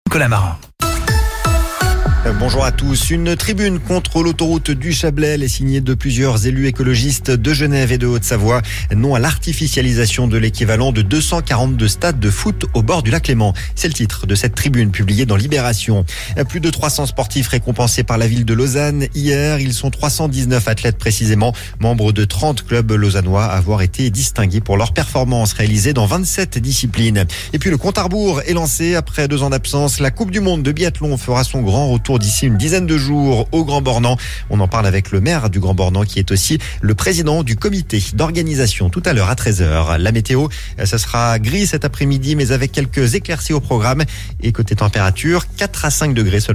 Colamarin. Bonjour à tous. Une tribune contre l'autoroute du Chablais est signée de plusieurs élus écologistes de Genève et de Haute-Savoie. Non à l'artificialisation de l'équivalent de 242 stades de foot au bord du lac Léman. C'est le titre de cette tribune publiée dans Libération. Plus de 300 sportifs récompensés par la ville de Lausanne. Hier, ils sont 319 athlètes précisément, membres de 30 clubs lausannois, à avoir été distingués pour leurs performances réalisées dans 27 disciplines. Et puis le compte à rebours est lancé après 2 ans d'absence. La Coupe du Monde de biathlon fera son grand retour d'ici une dizaine de jours au Grand Bornand. On en parle avec le maire du Grand Bornand qui est aussi le président du comité d'organisation tout à l'heure à 13h. La météo, ça sera gris cet après-midi mais avec quelques éclaircies au programme et côté température 4 à 5 degrés seulement.